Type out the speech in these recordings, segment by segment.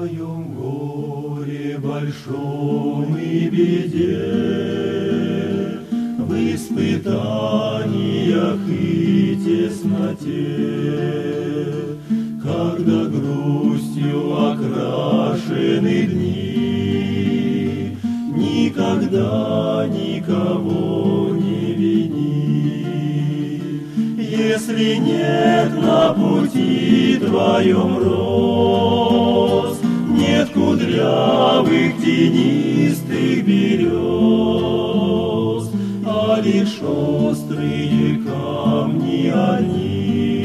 твоем горе большом и беде, в испытаниях и тесноте, когда грустью окрашены дни, никогда никого не вини. Если нет на пути твоем роз, нет кудрявых тенистых берез, а лишь острые камни одни,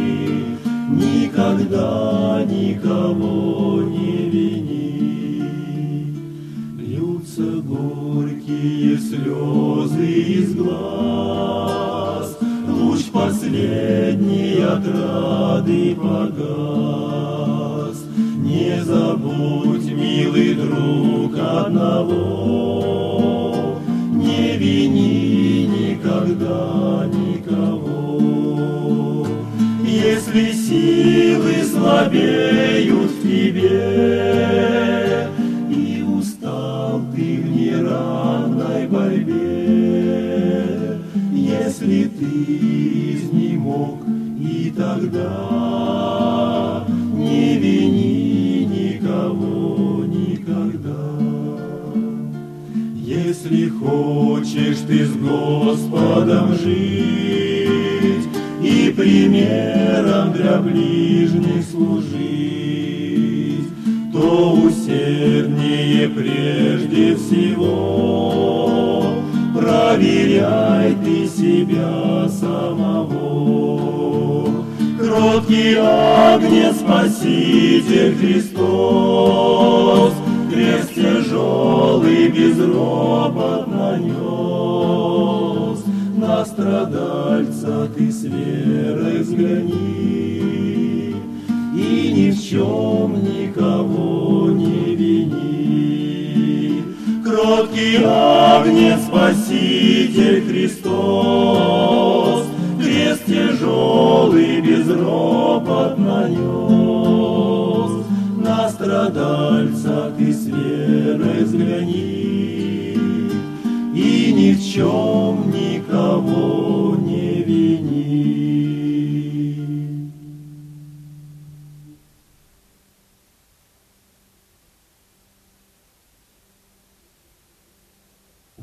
никогда никого не вини. Льются горькие слезы из глаз, луч последний отрады погас. Не забудь, милый друг, одного, не вини никогда никого. Если силы слабеют в тебе, и устал ты в неравной борьбе, если ты изнемог и тогда, не вини никого никогда. Если хочешь ты с Господом жить и примером для ближних служить, то усерднее прежде всего проверяй ты себя самого. Кроткий агнец, Спаситель Христос, крест тяжелый безропотно нес. На страдальца ты с верой взгляни, и ни в чем никого не вини. Кроткий агнец, Спаситель Христос, крест тяжелый безропотно нес. На страдальца ты с верой взгляни, и ни в чем